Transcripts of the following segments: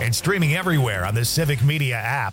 and streaming everywhere on the Civic Media app.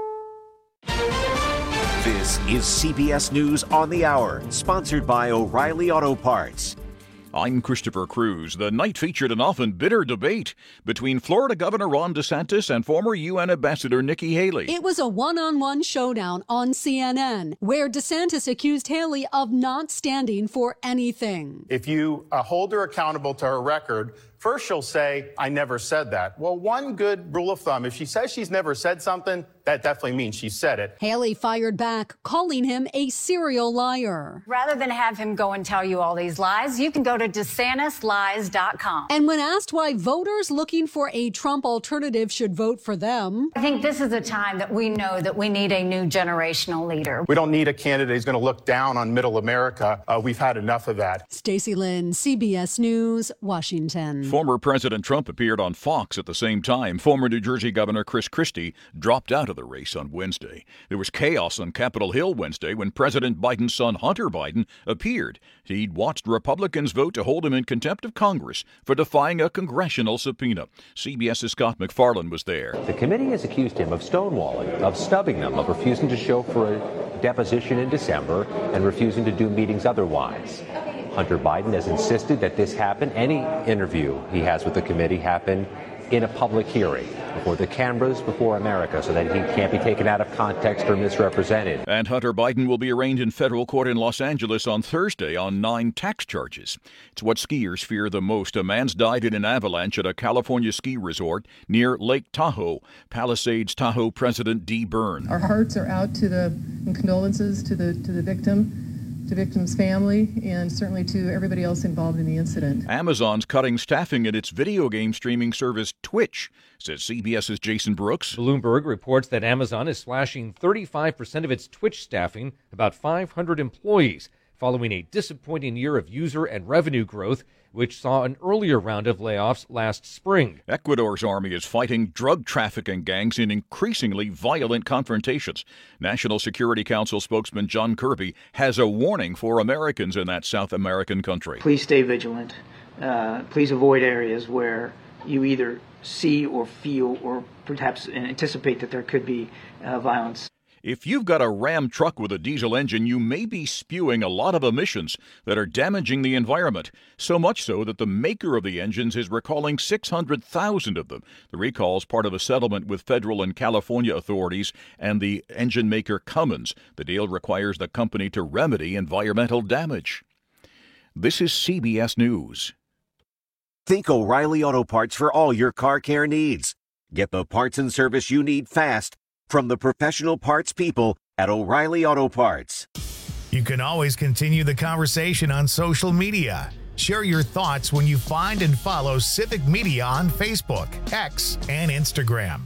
This is CBS News on the Hour, sponsored by O'Reilly Auto Parts. I'm Christopher Cruz. The night featured an often bitter debate between Florida Governor Ron DeSantis and former UN Ambassador Nikki Haley. It was a one-on-one showdown on CNN, where DeSantis accused Haley of not standing for anything. If you hold her accountable to her record, first she'll say, I never said that. Well, one good rule of thumb, if she says she's never said something, that definitely means she said it. Haley fired back, calling him a serial liar. Rather than have him go and tell you all these lies, you can go to DeSantisLies.com. And when asked why voters looking for a Trump alternative should vote for them, I think this is a time that we know that we need a new generational leader. We don't need a candidate who's going to look down on middle America. We've had enough of that. Stacey Lynn, CBS News, Washington. Former President Trump appeared on Fox at the same time. Former New Jersey Governor Chris Christie dropped out of the race on Wednesday. There was chaos on Capitol Hill Wednesday when President Biden's son Hunter Biden appeared. He'd watched Republicans vote to hold him in contempt of Congress for defying a congressional subpoena. CBS's Scott McFarland was there. The committee has accused him of stonewalling, of snubbing them, of refusing to show for a deposition in December and refusing to do meetings otherwise. Hunter Biden has insisted that this happen, any interview he has with the committee happen in a public hearing before the cameras, before America, so that he can't be taken out of context or misrepresented. And Hunter Biden will be arraigned in federal court in Los Angeles on Thursday on 9 tax charges. It's what skiers fear the most. A man's died in an avalanche at a California ski resort near Lake Tahoe. Palisades Tahoe President Dee Byrne. Our hearts are out and condolences to the victim, to victim's family, and certainly to everybody else involved in the incident. Amazon's cutting staffing at its video game streaming service Twitch, says CBS's Jason Brooks. Bloomberg reports that Amazon is slashing 35% of its Twitch staffing, about 500 employees, following a disappointing year of user and revenue growth, which saw an earlier round of layoffs last spring. Ecuador's army is fighting drug trafficking gangs in increasingly violent confrontations. National Security Council spokesman John Kirby has a warning for Americans in that South American country. Please stay vigilant. Please avoid areas where you either see or feel or perhaps anticipate that there could be violence. If you've got a Ram truck with a diesel engine, you may be spewing a lot of emissions that are damaging the environment, so much so that the maker of the engines is recalling 600,000 of them. The recall is part of a settlement with federal and California authorities and the engine maker Cummins. The deal requires the company to remedy environmental damage. This is CBS News. Think O'Reilly Auto Parts for all your car care needs. Get the parts and service you need fast from the professional parts people at O'Reilly Auto Parts. You can always continue the conversation on social media. Share your thoughts when you find and follow Civic Media on Facebook, X, and Instagram.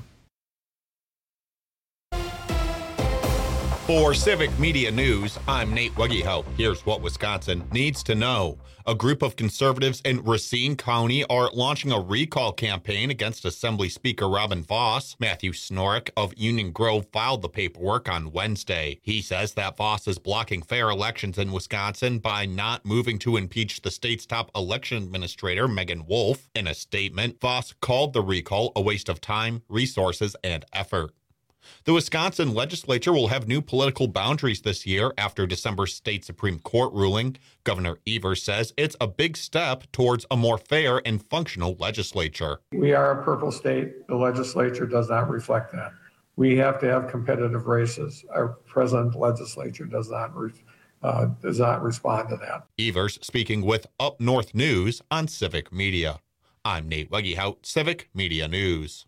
For Civic Media News, I'm Nate Wuggehout. Here's what Wisconsin needs to know. A group of conservatives in Racine County are launching a recall campaign against Assembly Speaker Robin Vos. Matthew Snorek of Union Grove filed the paperwork on Wednesday. He says that Vos is blocking fair elections in Wisconsin by not moving to impeach the state's top election administrator, Megan Wolf. In a statement, Vos called the recall a waste of time, resources, and effort. The Wisconsin legislature will have new political boundaries this year after December's state Supreme Court ruling. Governor Evers says it's a big step towards a more fair and functional legislature. We are a purple state. The legislature does not reflect that. We have to have competitive races. Our present legislature does not respond to that. Evers speaking with Up North News on Civic Media. I'm Nate Wuggehout, Civic Media News.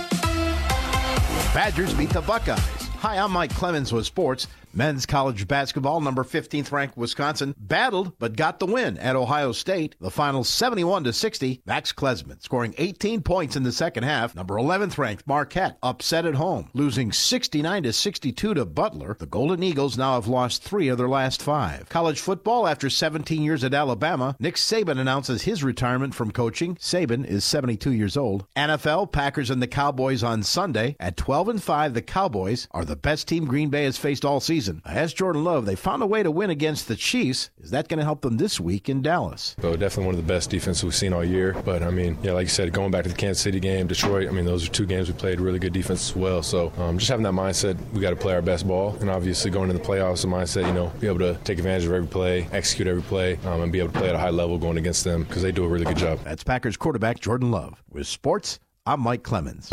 Badgers beat the Buckeyes. Hi, I'm Mike Clemens with sports. Men's college basketball, number 15th ranked Wisconsin, battled but got the win at Ohio State. The final 71-60. Max Klesman scoring 18 points in the second half. Number 11th ranked Marquette upset at home, losing 69-62 to Butler. The Golden Eagles now have lost 3 of their last 5. College football, after 17 years at Alabama, Nick Saban announces his retirement from coaching. Saban is 72 years old. NFL, Packers and the Cowboys on Sunday. At 12-5, the Cowboys are the best team Green Bay has faced all season. season. As Jordan Love, they found a way to win against the Chiefs. Is that going to help them this week in Dallas? So definitely one of the best defenses we've seen all year. But, I mean, yeah, like you said, going back to the Kansas City game, Detroit, I mean, those are two games we played really good defense as well. So just having that mindset, we got to play our best ball. And obviously going into the playoffs, the mindset, be able to take advantage of every play, execute every play, and be able to play at a high level going against them because they do a really good job. That's Packers quarterback Jordan Love. With sports, I'm Mike Clemens.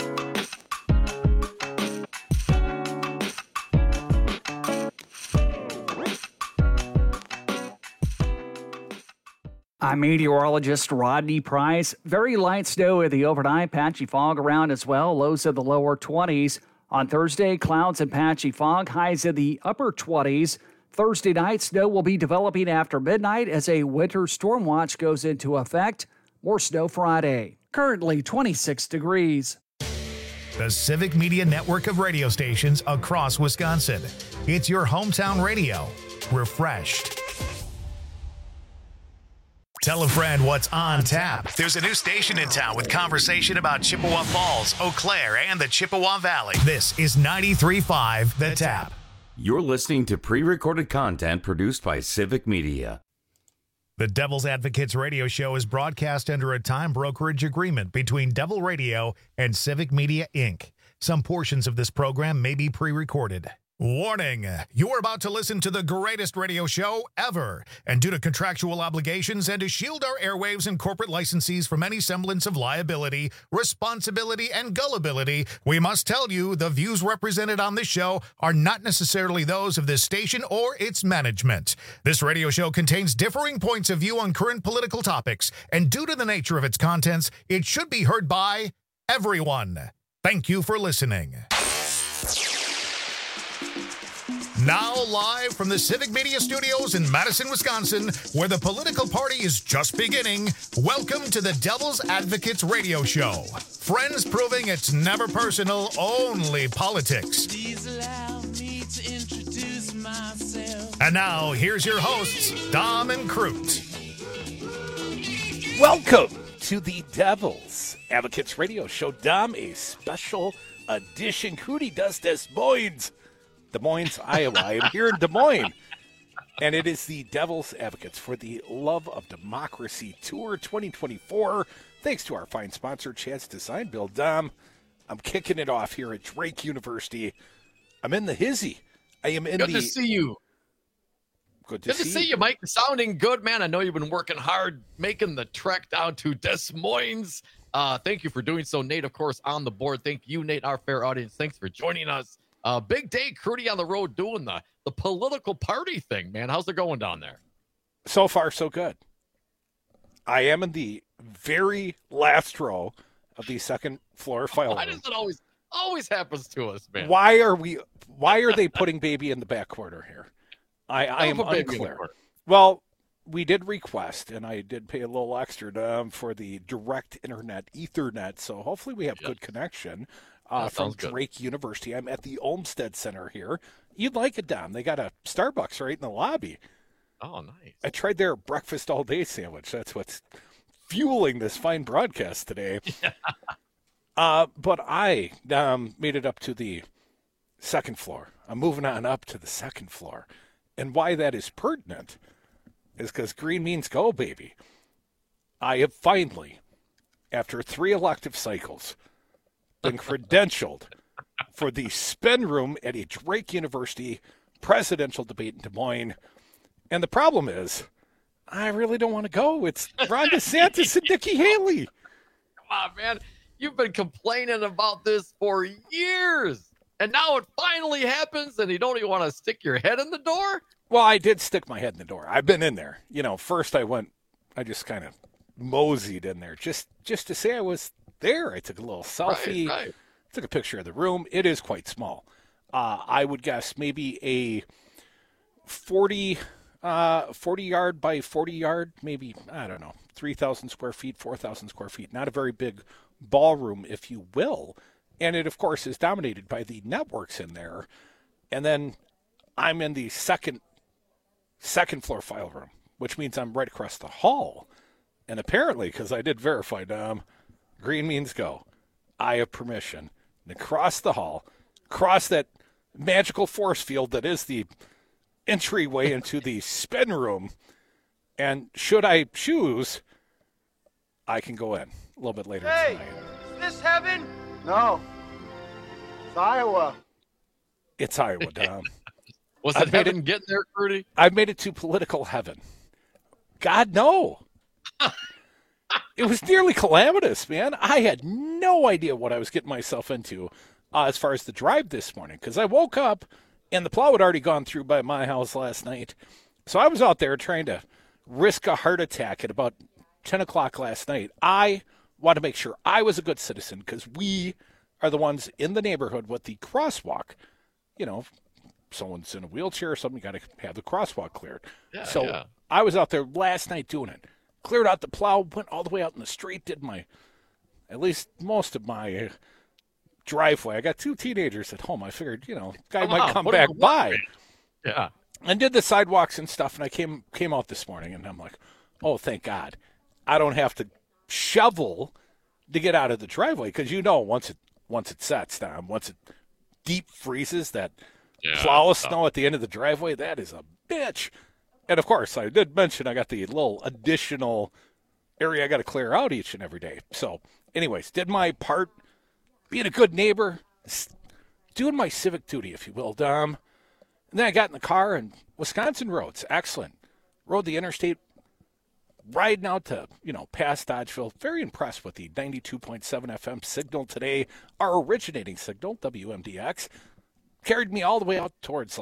I'm meteorologist Rodney Price. Very light snow in the overnight, patchy fog around as well, lows in the lower 20s. On Thursday, clouds and patchy fog, highs in the upper 20s. Thursday night, snow will be developing after midnight as a winter storm watch goes into effect. More snow Friday. Currently 26 degrees. The Civic Media network of radio stations across Wisconsin. It's your hometown radio. Refreshed. Tell a friend what's on tap. There's a new station in town with conversation about Chippewa Falls, Eau Claire, and the Chippewa Valley. This is 93.5 The Tap. You're listening to pre-recorded content produced by Civic Media. The Devil's Advocates radio show is broadcast under a time brokerage agreement between Devil Radio and Civic Media, Inc. Some portions of this program may be pre-recorded. Warning, you're about to listen to the greatest radio show ever. And due to contractual obligations and to shield our airwaves and corporate licensees from any semblance of liability, responsibility, and gullibility, we must tell you the views represented on this show are not necessarily those of this station or its management. This radio show contains differing points of view on current political topics, and due to the nature of its contents, it should be heard by everyone. Thank you for listening. Now live from the Civic Media Studios in Madison, Wisconsin, where the political party is just beginning, welcome to the Devil's Advocates radio show. Friends proving it's never personal, only politics. Please allow me to introduce myself. And now, here's your hosts, Dom and Crute. Welcome to the Devil's Advocates radio show. Dom, a special edition. Crute does Des Moines, Iowa. I am here in Des Moines. And it is the Devil's Advocates for the Love of Democracy Tour 2024. Thanks to our fine sponsor, Chance Design Build. Dom, I'm kicking it off here at Drake University. I'm in the hizzy. I am in Good to see you. Good to see you, Mike. Sounding good, man. I know you've been working hard making the trek down to Des Moines. Thank you for doing so. Nate, of course, on the board. Thank you, Nate, our fair audience. Thanks for joining us. Big day, Crute on the road doing the political party thing, man. How's it going down there? So far, so good. I am in the very last row of the second floor file room. Why does it always happens to us, man? Why are they putting baby in the back corner here? I am unclear. Well, we did request, and I did pay a little extra for the direct internet Ethernet, so hopefully we have good connection. From Drake University. I'm at the Olmsted Center here. You'd like it, Dom. They got a Starbucks right in the lobby. Oh, nice. I tried their breakfast all day sandwich. That's what's fueling this fine broadcast today. But I made it up to the second floor. I'm moving on up to the second floor. And why that is pertinent is because green means go, baby. I have finally, after 3 elective cycles, been credentialed for the spin room at a Drake University presidential debate in Des Moines. And the problem is, I really don't want to go. It's Ron DeSantis and Nikki Haley. Come on, man. You've been complaining about this for years. And now it finally happens, and you don't even want to stick your head in the door? Well, I did stick my head in the door. I've been in there. First I just kind of moseyed in there just to say I was there. I took a little selfie, right. Took a picture of the room. It is quite small. I would guess maybe a 40 yard by 40 yard, maybe, I don't know, 3,000 square feet, 4,000 square feet. Not a very big ballroom, if you will. And it, of course, is dominated by the networks in there. And then I'm in the second floor file room, which means I'm right across the hall. And apparently, because I did verify, Dom, green means go. I have permission to cross the hall, cross that magical force field that is the entryway into the spin room. And should I choose, I can go in a little bit later tonight. Is this heaven? No. It's Iowa. It's Iowa, Dom. Was it heaven getting there, Rudy? I've made it to political heaven. God, no. It was nearly calamitous, man. I had no idea what I was getting myself into as far as the drive this morning, because I woke up and the plow had already gone through by my house last night. So I was out there trying to risk a heart attack at about 10 o'clock last night. I want to make sure I was a good citizen, because we are the ones in the neighborhood with the crosswalk. You know, someone's in a wheelchair or something, you got to have the crosswalk cleared. Yeah. I was out there last night doing it. Cleared out the plow, went all the way out in the street, did at least most of my driveway. I got 2 teenagers at home. I figured, guy might come back by. Yeah. And did the sidewalks and stuff, and I came out this morning, and I'm like, oh, thank God. I don't have to shovel to get out of the driveway, because once it sets down, once it deep freezes, that plow of snow at the end of the driveway, that is a bitch. And, of course, I did mention I got the little additional area I got to clear out each and every day. So, anyways, did my part, being a good neighbor, doing my civic duty, if you will, Dom. And then I got in the car, and Wisconsin roads, excellent. Rode the interstate, riding out to, past Dodgeville. Very impressed with the 92.7 FM signal today, our originating signal, WMDX. Carried me all the way out towards,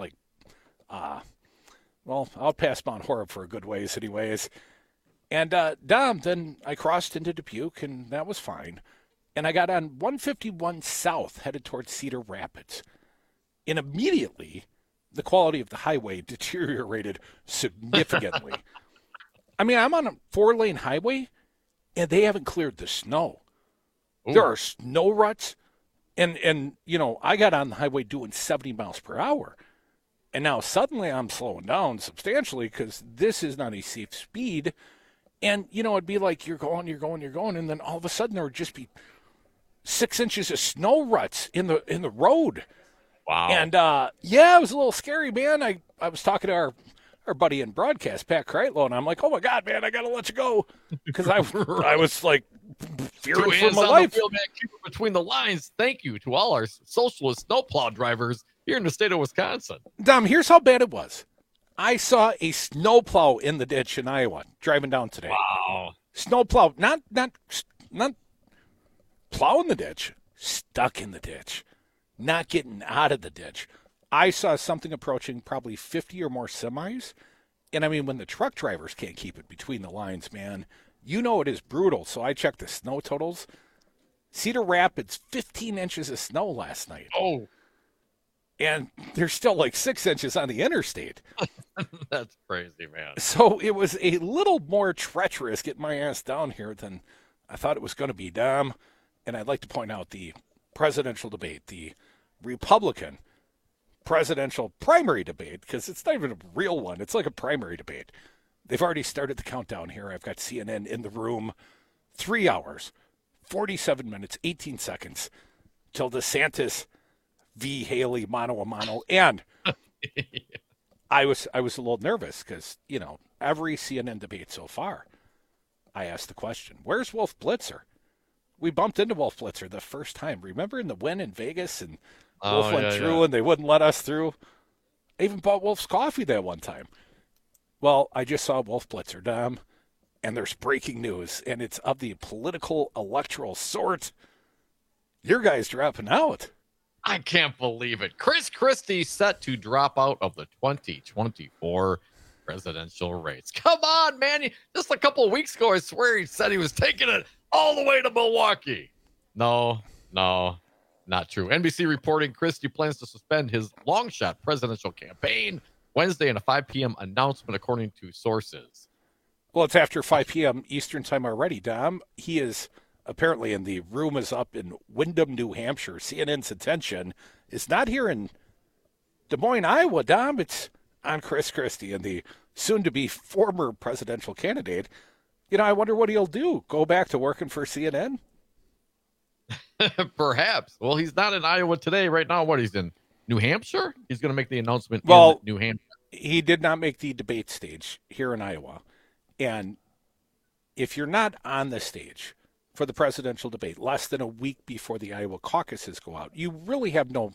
out past Mount Horeb for a good ways anyways. And, Dom, then I crossed into Dubuque, and that was fine. And I got on 151 South, headed towards Cedar Rapids. And immediately, the quality of the highway deteriorated significantly. I mean, I'm on a 4-lane highway, and they haven't cleared the snow. Ooh. There are snow ruts. And I got on the highway doing 70 miles per hour. And now suddenly I'm slowing down substantially, because this is not a safe speed. And, it'd be like you're going, and then all of a sudden there would just be 6 inches of snow ruts in the road. Wow. And, it was a little scary, man. I was talking to our buddy in broadcast, Pat Kreitlow, and I'm like, oh, my God, man, I got to let you go. Because I was, like, fearing for my life. The wheel, man, keep it between the lines. Thank you to all our socialist snowplow drivers here in the state of Wisconsin. Dom, here's how bad it was. I saw a snowplow in the ditch in Iowa driving down today. Wow. Snowplow, not plowing the ditch, stuck in the ditch, not getting out of the ditch. I saw something approaching probably 50 or more semis. And I mean, when the truck drivers can't keep it between the lines, man, it is brutal. So I checked the snow totals. Cedar Rapids, 15 inches of snow last night. Oh. And there's still like 6 inches on the interstate. That's crazy, man. So it was a little more treacherous getting my ass down here than I thought it was going to be, Dom. And I'd like to point out the presidential debate, the Republican presidential primary debate, because it's not even a real one. It's like a primary debate. They've already started the countdown here. I've got CNN in the room. 3 hours, 47 minutes, 18 seconds till DeSantis v. Haley mano a mano. And I was a little nervous because, every CNN debate so far, I asked the question, where's Wolf Blitzer? We bumped into Wolf Blitzer the first time. Remember in the win in Vegas, and Wolf went through and they wouldn't let us through? I even bought Wolf's coffee that one time. Well, I just saw Wolf Blitzer, Dom, and there's breaking news, and it's of the political electoral sort. Your guy's dropping out. I can't believe it. Chris Christie set to drop out of the 2024 presidential race. Come on, man. Just a couple of weeks ago, I swear he said he was taking it all the way to Milwaukee. No, not true. NBC reporting Christie plans to suspend his long shot presidential campaign Wednesday in a 5 p.m. announcement, according to sources. Well, it's after 5 p.m. Eastern time already, Dom. He is apparently in the room is up in Windham, New Hampshire. CNN's attention is not here in Des Moines, Iowa, Dom. It's on Chris Christie and the soon-to-be former presidential candidate. I wonder what he'll do. Go back to working for CNN? Perhaps. Well, he's not in Iowa today. Right now, he's in New Hampshire? He's going to make the announcement in New Hampshire. He did not make the debate stage here in Iowa. And if you're not on the stage for the presidential debate less than a week before the Iowa caucuses go out, you really have no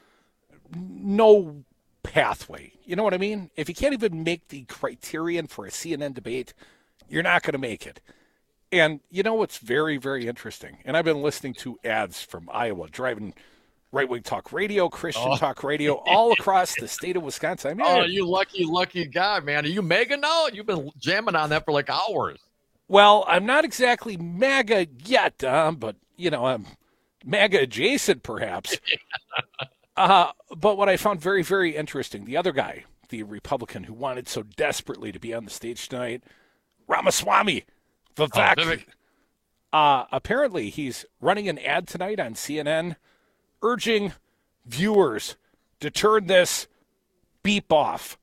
pathway. You know what I mean? If you can't even make the criterion for a CNN debate, you're not going to make it. And you know what's very, very interesting? And I've been listening to ads from Iowa, driving right-wing talk radio, Christian talk radio, all across the state of Wisconsin. I mean, you lucky guy, man. Are you MAGA now? You've been jamming on that for like hours. Well, I'm not exactly MAGA yet, but, I'm MAGA adjacent, perhaps. But what I found very, very interesting, the other guy, the Republican who wanted so desperately to be on the stage tonight, Ramaswamy, Vivek. Apparently, he's running an ad tonight on CNN urging viewers to turn this beep off.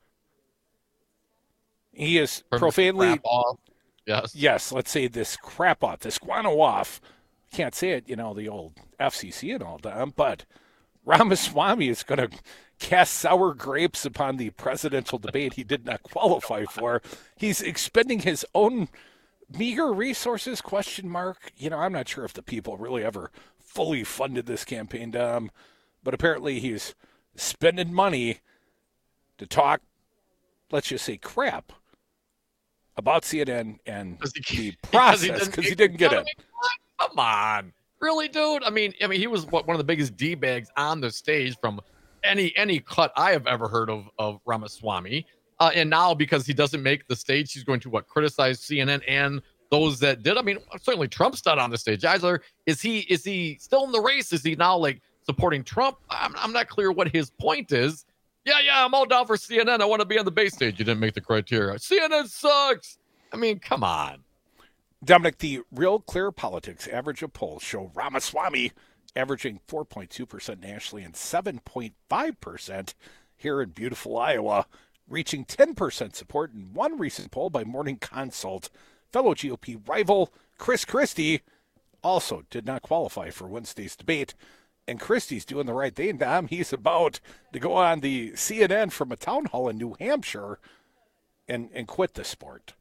He is profanely... Yes, let's say this crap off, this guano off. Can't say it, the old FCC and all that, but Ramaswamy is going to cast sour grapes upon the presidential debate he did not qualify for. He's expending his own meager resources, ? I'm not sure if the people really ever fully funded this campaign, but apparently he's spending money to talk, let's just say, crap about CNN and the process because he didn't get it. Come on. Really, dude? I mean, he was one of the biggest D-bags on the stage from any cut I have ever heard of Ramaswamy. And now because he doesn't make the stage, he's going to criticize CNN and those that did. I mean, certainly Trump's not on the stage either. Is he still in the race? Is he now supporting Trump? I'm not clear what his point is. Yeah, I'm all down for CNN. I want to be on the base stage. You didn't make the criteria. CNN sucks. I mean, come on. Dominic, the Real Clear Politics average of polls show Ramaswamy averaging 4.2% nationally and 7.5% here in beautiful Iowa, reaching 10% support in one recent poll by Morning Consult. Fellow GOP rival Chris Christie also did not qualify for Wednesday's debate. And Christie's doing the right thing, Dom. He's about to go on the CNN from a town hall in New Hampshire and quit the sport.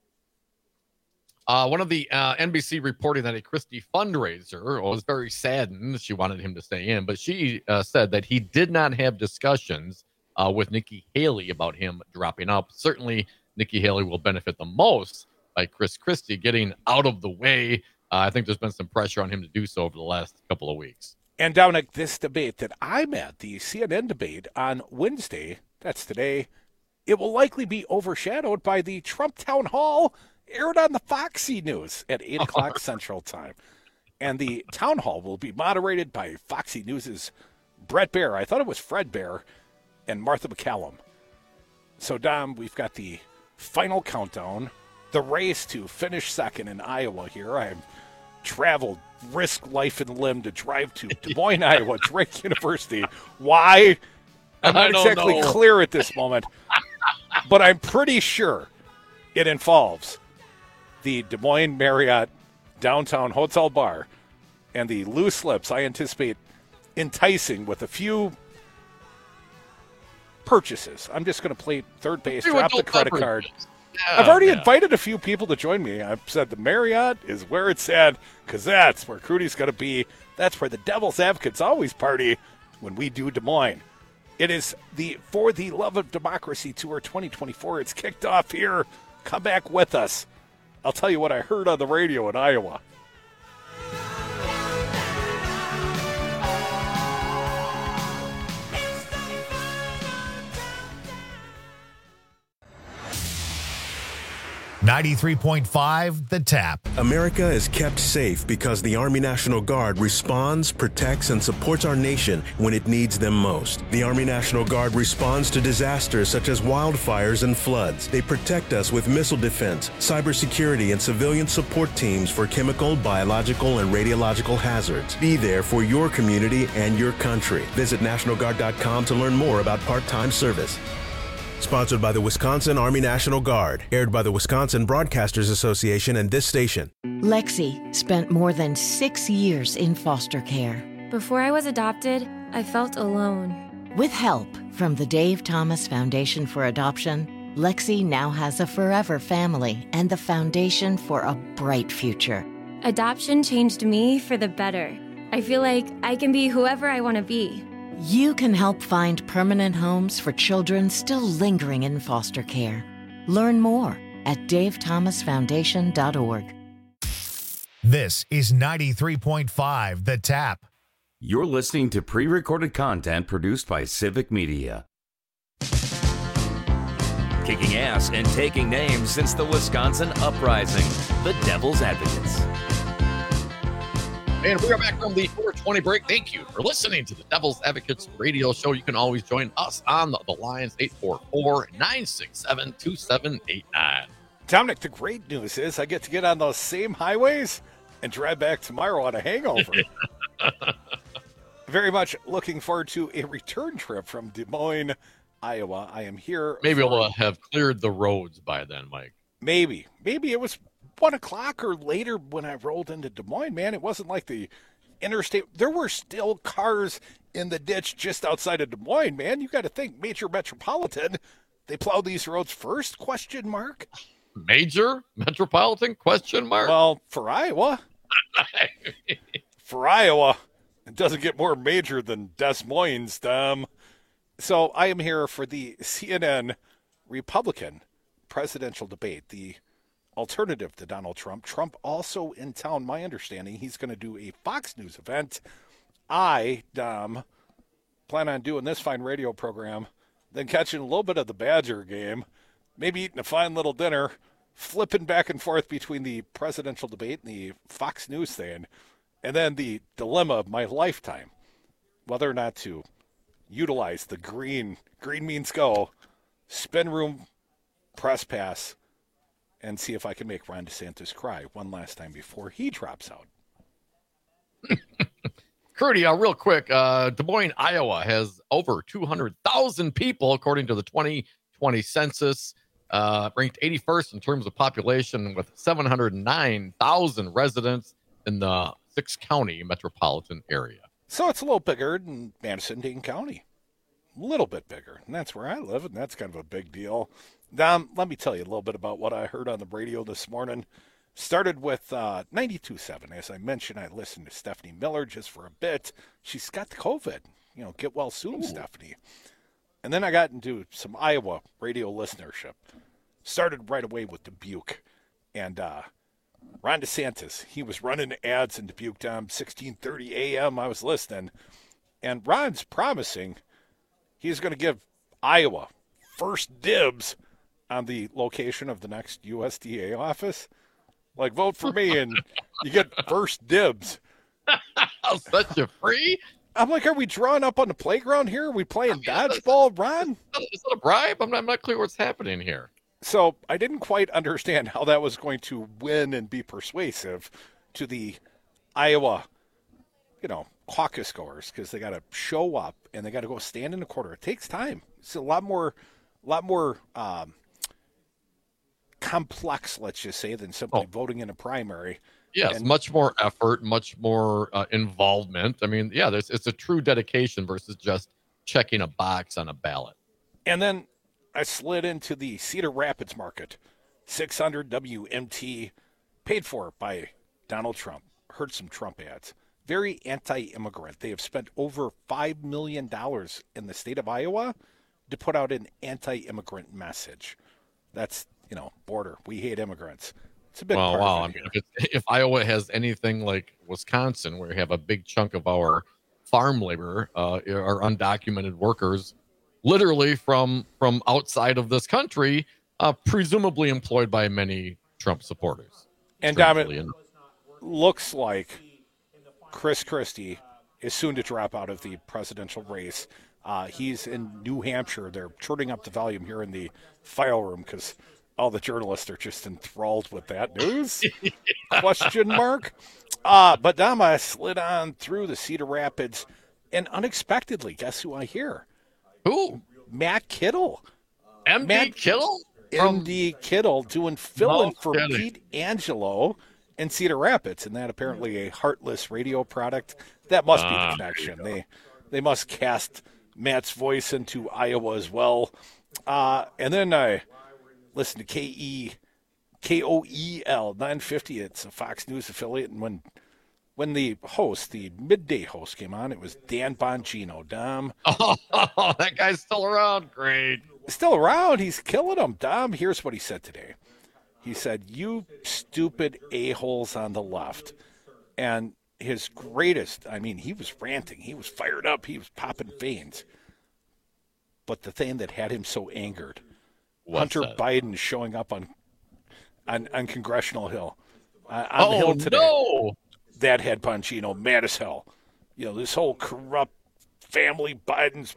One of the NBC reporting that a Christie fundraiser was very saddened. She wanted him to stay in, but she said that he did not have discussions with Nikki Haley about him dropping out. Certainly, Nikki Haley will benefit the most by Chris Christie getting out of the way. I think there's been some pressure on him to do so over the last couple of weeks. And Dominic, this debate that I'm at, the CNN debate on Wednesday, that's today, it will likely be overshadowed by the Trump town hall aired on the Foxy News at 8 o'clock Central Time. And the town hall will be moderated by Foxy News' Brett Baer. I thought it was Fred Baer and Martha McCallum. So, Dom, we've got the final countdown, the race to finish second in Iowa here. I've traveled, risked life and limb to drive to Des Moines, Iowa, Drake University. Why? I'm not exactly clear at this moment, but I'm pretty sure it involves the Des Moines Marriott Downtown Hotel Bar and the loose lips I anticipate enticing with a few purchases. I'm just going to play third base, drop the credit card. Yeah, I've already invited a few people to join me. I've said the Marriott is where it's at because that's where Crudy's going to be. That's where the Devil's Advocates always party when we do Des Moines. It is the For the Love of Democracy Tour 2024. It's kicked off here. Come back with us. I'll tell you what I heard on the radio in Iowa. .5 The Tap. America is kept safe because the Army National Guard responds, protects, and supports our nation when it needs them most. The Army National Guard responds to disasters such as wildfires and floods. They protect us with missile defense, cybersecurity, and civilian support teams for chemical, biological, and radiological hazards. Be there for your community and your country. Visit NationalGuard.com to learn more about part-time service. Sponsored by the Wisconsin Army National Guard. Aired by the Wisconsin Broadcasters Association and this station. Lexi spent more than 6 years in foster care. Before I was adopted, I felt alone. With help from the Dave Thomas Foundation for Adoption, Lexi now has a forever family and the foundation for a bright future. Adoption changed me for the better. I feel like I can be whoever I want to be. You can help find permanent homes for children still lingering in foster care. Learn more at davethomasfoundation.org. This is 93.5 The Tap. You're listening to pre-recorded content produced by Civic Media. Kicking ass and taking names since the Wisconsin Uprising, the Devil's Advocates. And we are back from the 420 break. Thank you for listening to the Devil's Advocates radio show. You can always join us on the lines, 844-967-2789. Dominic, the great news is I get to get on those same highways and drive back tomorrow on a hangover. Very much looking forward to a return trip from Des Moines, Iowa. I am here. Maybe we'll have cleared the roads by then, Mike. Maybe it was 1 o'clock or later when I rolled into Des Moines, man. It wasn't like the interstate. There were still cars in the ditch just outside of Des Moines, man. You got to think, major metropolitan. They plow these roads first? ? Major metropolitan ? Well, for Iowa. It doesn't get more major than Des Moines, Dom. So I am here for the CNN Republican presidential debate, the alternative to Donald Trump. Trump also in town, my understanding. He's going to do a Fox News event. I, Dom, plan on doing this fine radio program, then catching a little bit of the Badger game, maybe eating a fine little dinner, flipping back and forth between the presidential debate and the Fox News thing. And then the dilemma of my lifetime, whether or not to utilize the green means go, spin room, press pass, and see if I can make Ron DeSantis cry one last time before he drops out. Curdy, real quick, Des Moines, Iowa has over 200,000 people, according to the 2020 census, ranked 81st in terms of population with 709,000 residents in the 6-county metropolitan area. So it's a little bigger than Madison-Dane County. A little bit bigger. And that's where I live, and that's kind of a big deal. Dom, let me tell you a little bit about what I heard on the radio this morning. Started with 92.7. As I mentioned, I listened to Stephanie Miller just for a bit. She's got the COVID. Get well soon, Stephanie. And then I got into some Iowa radio listenership. Started right away with Dubuque. And Ron DeSantis, he was running ads in Dubuque, Dom, 16:30 a.m. I was listening. And Ron's promising he's going to give Iowa first dibs on the location of the next USDA office. Like, vote for me and you get first dibs. I'll set you free? I'm like, are we drawing up on the playground here? Are we playing dodgeball, Ron? Is that a bribe? I'm not clear what's happening here. So I didn't quite understand how that was going to win and be persuasive to the Iowa, caucus goers, because they got to show up and they got to go stand in the corner. It takes time. It's a lot more complex, let's just say, than simply voting in a primary. Yes, and much more effort, much more involvement. I mean, yeah, it's a true dedication versus just checking a box on a ballot. And then I slid into the Cedar Rapids market, 600 WMT, paid for by Donald Trump. Heard some Trump ads. Very anti-immigrant. They have spent over $5 million in the state of Iowa to put out an anti-immigrant message. That's, border. We hate immigrants. It's a big part wow. of it. I mean, if Iowa has anything like Wisconsin, where you have a big chunk of our farm labor, our undocumented workers, literally from outside of this country, presumably employed by many Trump supporters. And Dominic, looks like Chris Christie is soon to drop out of the presidential race. He's in New Hampshire. They're turning up the volume here in the file room because all the journalists are just enthralled with that news? ? But Dom, I slid on through the Cedar Rapids, and unexpectedly, guess who I hear? Who? Matt Kittle. MD Kittle? MD Kittle doing fill-in for Pete Angelo in Cedar Rapids, and that apparently a Heartless radio product. That must be the connection. They must cast Matt's voice into Iowa as well. And then I listened to KOEL 950. It's a Fox News affiliate. And when the midday host came on, it was Dan Bongino. Dom. Oh, that guy's still around. Great. Still around. He's killing them. Dom, here's what he said today. He said, "You stupid a-holes on the left." And his greatest, he was ranting. He was fired up. He was popping veins. But the thing that had him so angered, Hunter Biden showing up on Congressional Hill. On the Hill today. No. That had Bongino mad as hell. This whole corrupt family, Biden's.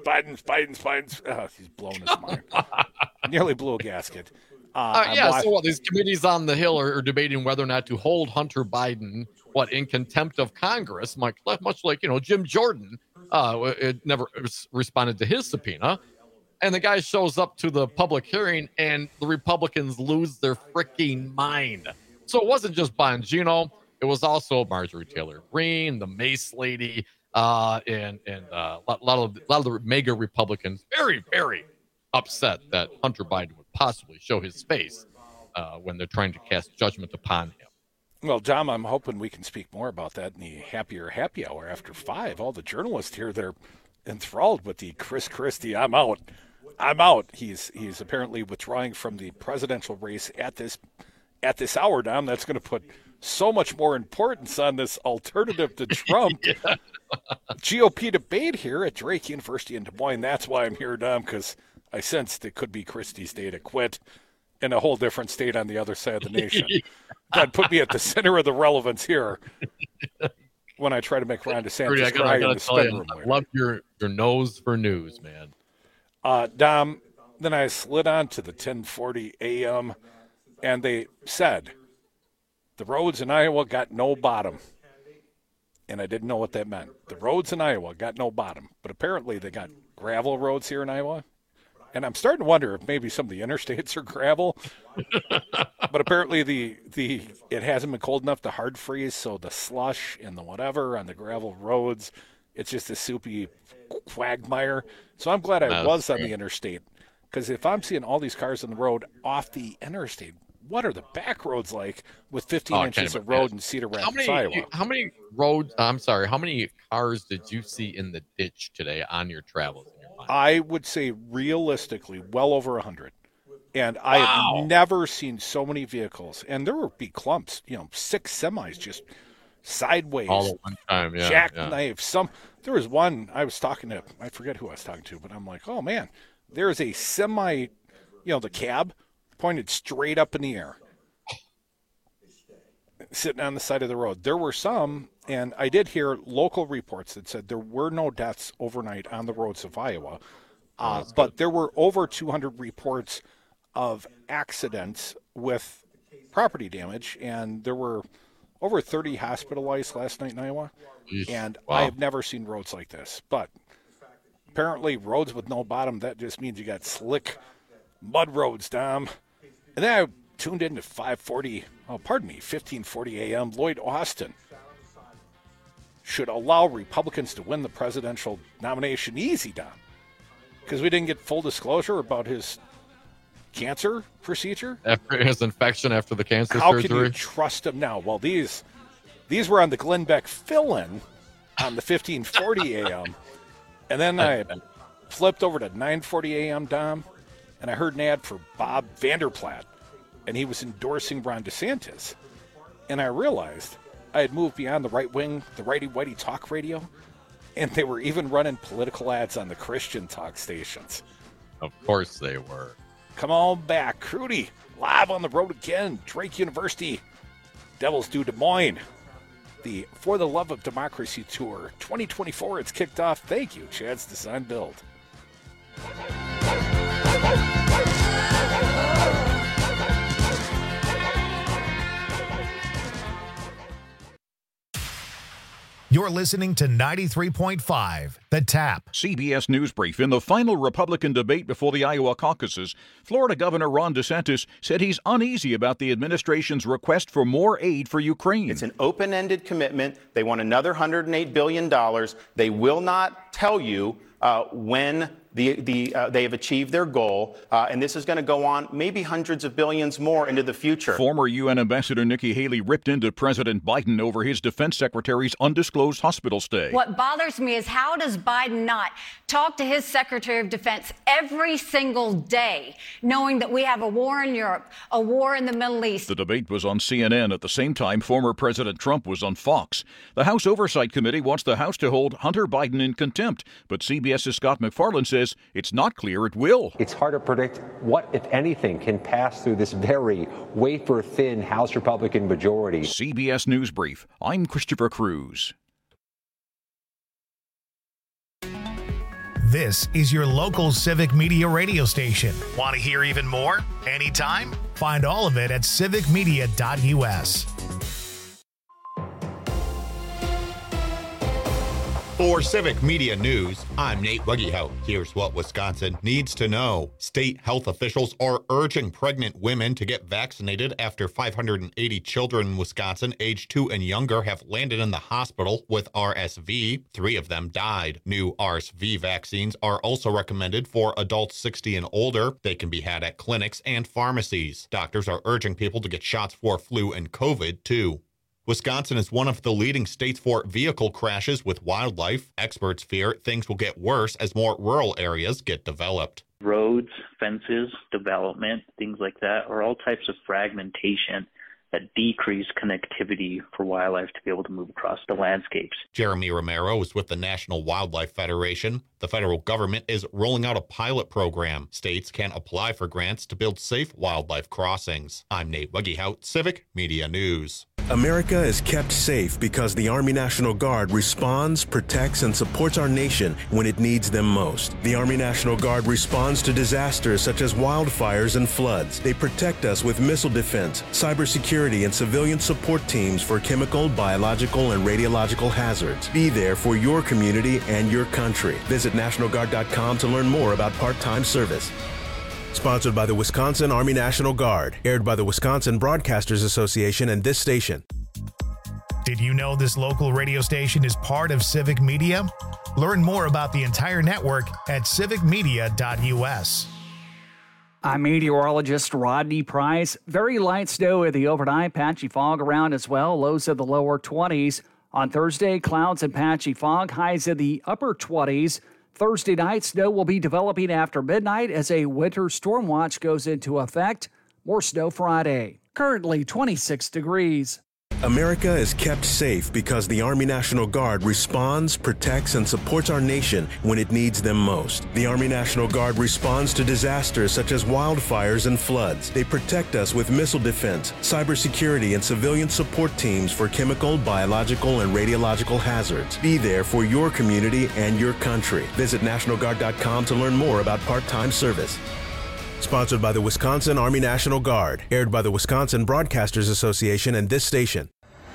He's blown his mind. Nearly blew a gasket. So what? These committees on the Hill are debating whether or not to hold Hunter Biden, in contempt of Congress, much like, Jim Jordan it never responded to his subpoena. And the guy shows up to the public hearing, and the Republicans lose their freaking mind. So it wasn't just Bongino. It was also Marjorie Taylor Greene, the Mace lady, and a lot of the MAGA Republicans very, very upset that Hunter Biden would possibly show his face when they're trying to cast judgment upon him. Well, Dom, I'm hoping we can speak more about that in the Happier Happy Hour after 5. All the journalists here, they're enthralled with the Chris Christie, I'm out. He's apparently withdrawing from the presidential race at this hour, Dom. That's going to put so much more importance on this alternative to Trump GOP debate here at Drake University in Des Moines. That's why I'm here, Dom, because I sensed it could be Christie's day to quit in a whole different state on the other side of the nation. That put me at the center of the relevance here when I try to make Ron DeSantis cry in the spin room. I love your nose for news, man. Dom, then I slid on to the 1040 a.m., and they said the roads in Iowa got no bottom. And I didn't know what that meant. The roads in Iowa got no bottom. But apparently they got gravel roads here in Iowa. And I'm starting to wonder if maybe some of the interstates are gravel. But apparently it hasn't been cold enough to hard freeze, so the slush and the whatever on the gravel roads, it's just a soupy quagmire. So I'm glad I was on the interstate. Because if I'm seeing all these cars on the road off the interstate, what are the back roads like with 15 inches of road in Cedar Rapids, Iowa? How many cars did you see in the ditch today on your travels? I would say realistically, well over 100. And I have never seen so many vehicles. And there would be clumps, 6 semis just sideways. All at one time, yeah. Jackknife. There was one I was talking to, I forget who I was talking to, but I'm like, oh man, there's a semi, the cab pointed straight up in the air, sitting on the side of the road. There were some, and I did hear local reports that said there were no deaths overnight on the roads of Iowa, but there were over 200 reports of accidents with property damage, and there were over 30 hospitalized last night in Iowa, and I have never seen roads like this. But apparently roads with no bottom, that just means you got slick mud roads, Dom. And then I tuned in to 1540 a.m. Lloyd Austin should allow Republicans to win the presidential nomination. Easy, Dom. Because we didn't get full disclosure about his cancer procedure. After his infection after the cancer surgery. How can you trust him now? Well, these were on the Glenn Beck fill-in on the 1540 a.m. And then I flipped over to 940 a.m., Dom, and I heard an ad for Bob Vanderplaat, and he was endorsing Ron DeSantis. And I realized I had moved beyond the right wing, the righty-whitey talk radio, and they were even running political ads on the Christian talk stations. Of course they were. Come on back. Crudy, live on the road again. Drake University, Devils do Des Moines. The For the Love of Democracy Tour 2024, it's kicked off. Thank you, Chad's Design Build. You're listening to 93.5, The Tap. CBS News Brief. In the final Republican debate before the Iowa caucuses, Florida Governor Ron DeSantis said he's uneasy about the administration's request for more aid for Ukraine. It's an open-ended commitment. They want another $108 billion. They will not tell you when they have achieved their goal, and this is going to go on maybe hundreds of billions more into the future. Former UN Ambassador Nikki Haley ripped into President Biden over his defense secretary's undisclosed hospital stay. What bothers me is how does Biden not talk to his Secretary of Defense every single day, knowing that we have a war in Europe, a war in the Middle East. The debate was on CNN. At the same time, former President Trump was on Fox. The House Oversight Committee wants the House to hold Hunter Biden in contempt, but CBS's Scott McFarland says it's not clear it will. It's hard to predict what, if anything, can pass through this very wafer-thin House Republican majority. CBS News Brief. I'm Christopher Cruz. This is your local Civic Media radio station. Want to hear even more? Anytime? Find all of it at civicmedia.us. For Civic Media News, I'm Nate Wuggyhout. Here's what Wisconsin needs to know. State health officials are urging pregnant women to get vaccinated after 580 children in Wisconsin aged 2 and younger have landed in the hospital with RSV. 3 of them died. New RSV vaccines are also recommended for adults 60 and older. They can be had at clinics and pharmacies. Doctors are urging people to get shots for flu and COVID, too. Wisconsin is one of the leading states for vehicle crashes with wildlife. Experts fear things will get worse as more rural areas get developed. Roads, fences, development, things like that are all types of fragmentation that decrease connectivity for wildlife to be able to move across the landscapes. Jeremy Romero is with the National Wildlife Federation. The federal government is rolling out a pilot program. States can apply for grants to build safe wildlife crossings. I'm Nate Wuggyhout, Civic Media News. America is kept safe because the Army National Guard responds, protects, and supports our nation when it needs them most. The Army National Guard responds to disasters such as wildfires and floods. They protect us with missile defense, cybersecurity, and civilian support teams for chemical, biological, and radiological hazards. Be there for your community and your country. Visit NationalGuard.com to learn more about part-time service. Sponsored by the Wisconsin Army National Guard. Aired by the Wisconsin Broadcasters Association and this station. Did you know this local radio station is part of Civic Media? Learn more about the entire network at civicmedia.us. I'm meteorologist Rodney Price. Very light snow in the overnight, patchy fog around as well. Lows in the lower 20s. On Thursday, clouds and patchy fog, highs in the upper 20s. Thursday night, snow will be developing after midnight as a winter storm watch goes into effect. More snow Friday. Currently 26 degrees. America is kept safe because the Army National Guard responds, protects, and supports our nation when it needs them most. The Army National Guard responds to disasters such as wildfires and floods. They protect us with missile defense, cybersecurity, and civilian support teams for chemical, biological, and radiological hazards. Be there for your community and your country. Visit NationalGuard.com to learn more about part-time service. Sponsored by the Wisconsin Army National Guard. Aired by the Wisconsin Broadcasters Association and this station.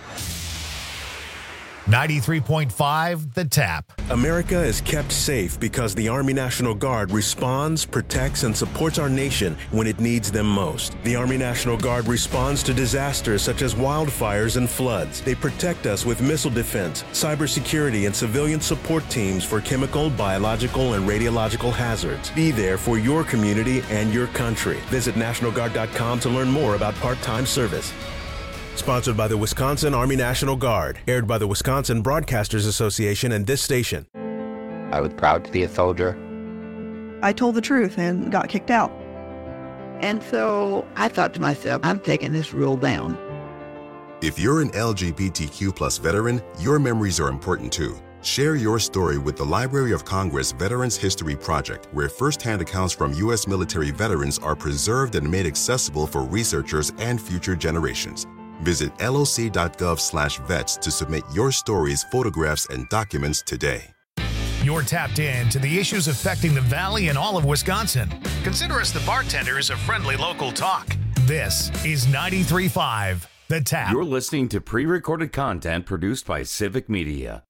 93.5 The Tap. America is kept safe because the Army National Guard responds, protects, and supports our nation when it needs them most. The Army National Guard responds to disasters such as wildfires and floods. They protect us with missile defense, cybersecurity, and civilian support teams for chemical, biological, and radiological hazards. Be there for your community and your country. Visit NationalGuard.com to learn more about part-time service. Sponsored by the Wisconsin Army National Guard. Aired by the Wisconsin Broadcasters Association and this station. I was proud to be a soldier. I told the truth and got kicked out. And so I thought to myself, I'm taking this rule down. If you're an LGBTQ+ veteran, your memories are important too. Share your story with the Library of Congress Veterans History Project, where firsthand accounts from U.S. military veterans are preserved and made accessible for researchers and future generations. Visit loc.gov/vets to submit your stories, photographs, and documents today. You're tapped in to the issues affecting the Valley and all of Wisconsin. Consider us the bartenders of friendly local talk. This is 93.5 The Tap. You're listening to pre-recorded content produced by Civic Media.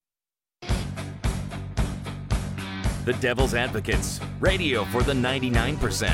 The Devil's Advocates, radio for the 99%.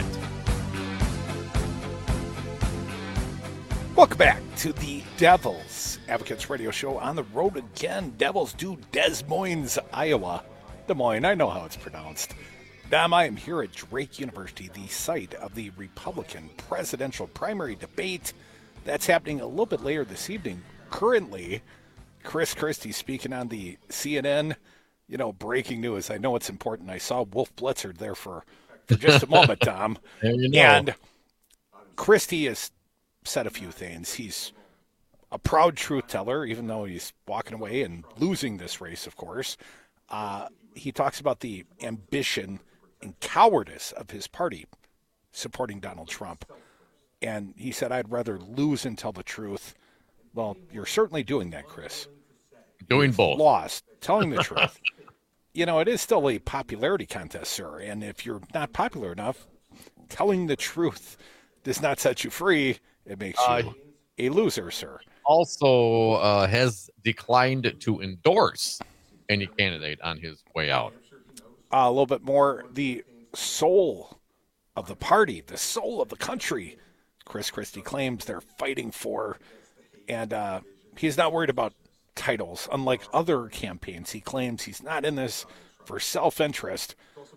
Welcome back to the Devil's Advocates radio show on the road again. Devils do Des Moines, Iowa Des Moines, I know how it's pronounced. I am here at Drake University, the site of the Republican presidential primary debate. That's happening a little bit later this evening. Currently, Chris Christie speaking on the CNN, breaking news. I know it's important. I saw Wolf Blitzer there for just a moment, Tom. And Christie has said a few things. He's a proud truth teller, even though he's walking away and losing this race, of course. He talks about the ambition and cowardice of his party supporting Donald Trump. And he said, I'd rather lose and tell the truth. Well, you're certainly doing that, Chris. Doing both. Lost, telling the truth. It is still a popularity contest, sir. And if you're not popular enough, telling the truth does not set you free. It makes you a loser, sir. Also has declined to endorse any candidate on his way out. A little bit more, the soul of the party, the soul of the country, Chris Christie claims they're fighting for. And he's not worried about titles. Unlike other campaigns, he claims he's not in this for self-interest.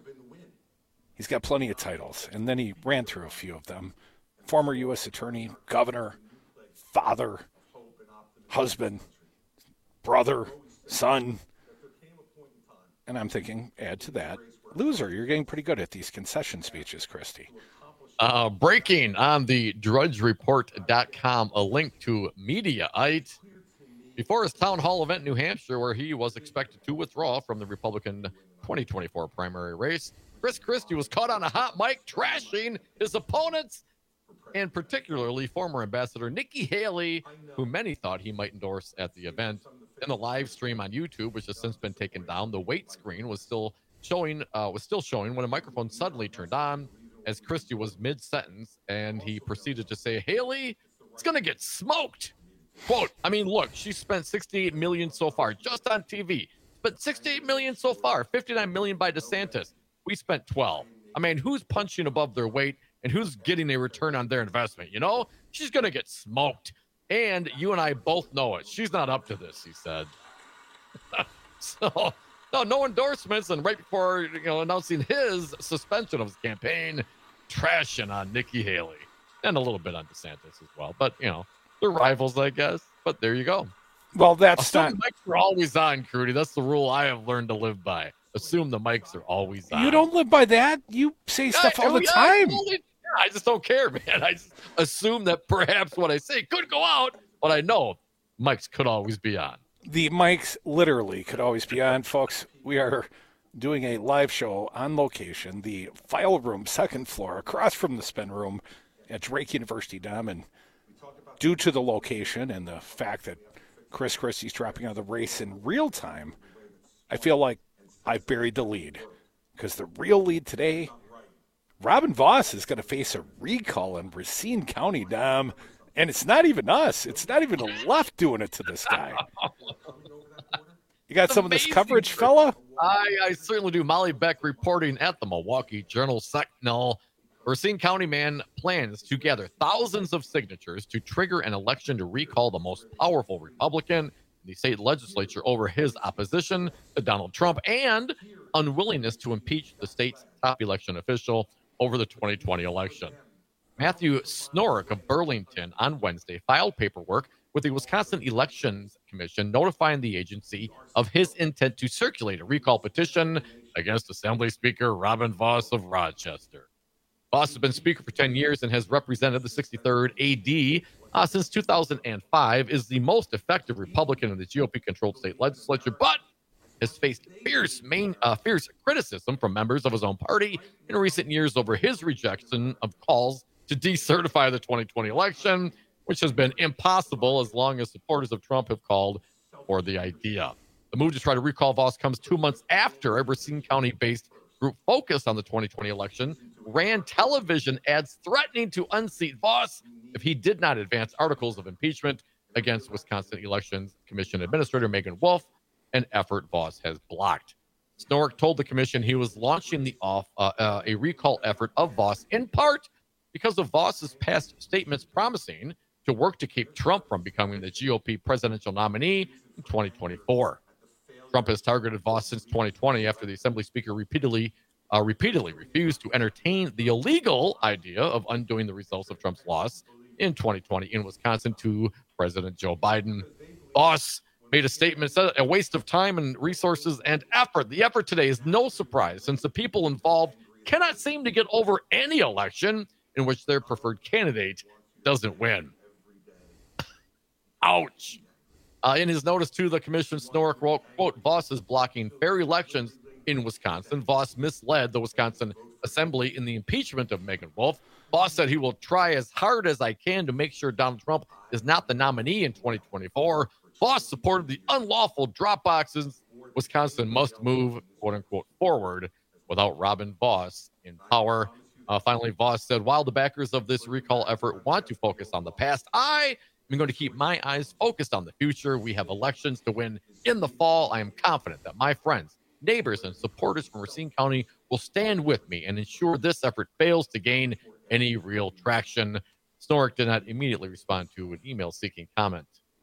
He's got plenty of titles. And then he ran through a few of them. Former U.S. attorney, governor, father, husband, brother, son. And I'm thinking, add to that, loser. You're getting pretty good at these concession speeches, Christie. Breaking on the drudgereport.com, a link to Mediaite. Before his town hall event in New Hampshire, where he was expected to withdraw from the Republican 2024 primary race, Chris Christie was caught on a hot mic trashing his opponents, and particularly former Ambassador Nikki Haley, who many thought he might endorse at the event. In the live stream on YouTube, which has since been taken down, the wait screen was still showing when a microphone suddenly turned on as Christie was mid-sentence, and he proceeded to say, Haley, it's going to get smoked. Quote, look, she spent $68 million so far just on TV. Spent $68 million so far, $59 million by DeSantis. We spent 12. Who's punching above their weight and who's getting a return on their investment? She's going to get smoked. And you and I both know it. She's not up to this, he said. So, no endorsements. And right before, announcing his suspension of his campaign, trashing on Nikki Haley. And a little bit on DeSantis as well. But, they're rivals, I guess. But there you go. Well, that's Assume the mics are always on, Crudy. That's the rule I have learned to live by. Assume the mics are always on. You don't live by that. You say stuff all the time. I just don't care, man. I just assume that perhaps what I say could go out, but I know mics could always be on. The mics literally could always be on, folks. We are doing a live show on location, the file room, second floor, across from the spin room at Drake University, Dom. And due to the location and the fact that Chris Christie's dropping out of the race in real time, I feel like I buried the lead. Because the real lead today, Robin Vos is going to face a recall in Racine County, Dom. And it's not even us. It's not even the left doing it to this guy. You got some of this coverage, fella? I certainly do. Molly Beck reporting at the Milwaukee Journal-Sentinel. Racine County man plans to gather thousands of signatures to trigger an election to recall the most powerful Republican in the state legislature over his opposition to Donald Trump and unwillingness to impeach the state's top election official over the 2020 election. Matthew Snorek of Burlington on Wednesday filed paperwork with the Wisconsin Elections Commission notifying the agency of his intent to circulate a recall petition against Assembly Speaker Robin Vos of Rochester. Vos has been Speaker for 10 years and has represented the 63rd AD since 2005, is the most effective Republican in the GOP-controlled state legislature, but has faced fierce criticism from members of his own party in recent years over his rejection of calls to decertify the 2020 election, which has been impossible as long as supporters of Trump have called for the idea. The move to try to recall Vos comes 2 months after a Racine County-based group focused on the 2020 election ran television ads threatening to unseat Vos if he did not advance articles of impeachment against Wisconsin Elections Commission Administrator Megan Wolf, an effort Vos has blocked. Snorek told the commission he was launching a recall effort of Vos in part because of Vos's past statements promising to work to keep Trump from becoming the GOP presidential nominee in 2024. Trump has targeted Voss since 2020 after the Assembly Speaker repeatedly refused to entertain the illegal idea of undoing the results of Trump's loss in 2020 in Wisconsin to President Joe Biden. Voss made a statement, said a waste of time and resources and effort. The effort today is no surprise since the people involved cannot seem to get over any election in which their preferred candidate doesn't win. Ouch. In his notice to the commission, Snorek wrote, quote, Voss is blocking fair elections in Wisconsin. Voss misled the Wisconsin Assembly in the impeachment of Megan Wolf. Voss said he will try as hard as I can to make sure Donald Trump is not the nominee in 2024. Voss supported the unlawful drop boxes. Wisconsin must move, quote unquote, forward without Robin Voss in power. Finally, Voss said, while the backers of this recall effort want to focus on the past, I am going to keep my eyes focused on the future. We have elections to win in the fall. I am confident that my friends, neighbors, and supporters from Racine County will stand with me and ensure this effort fails to gain any real traction. Snorek did not immediately respond to an email seeking comment.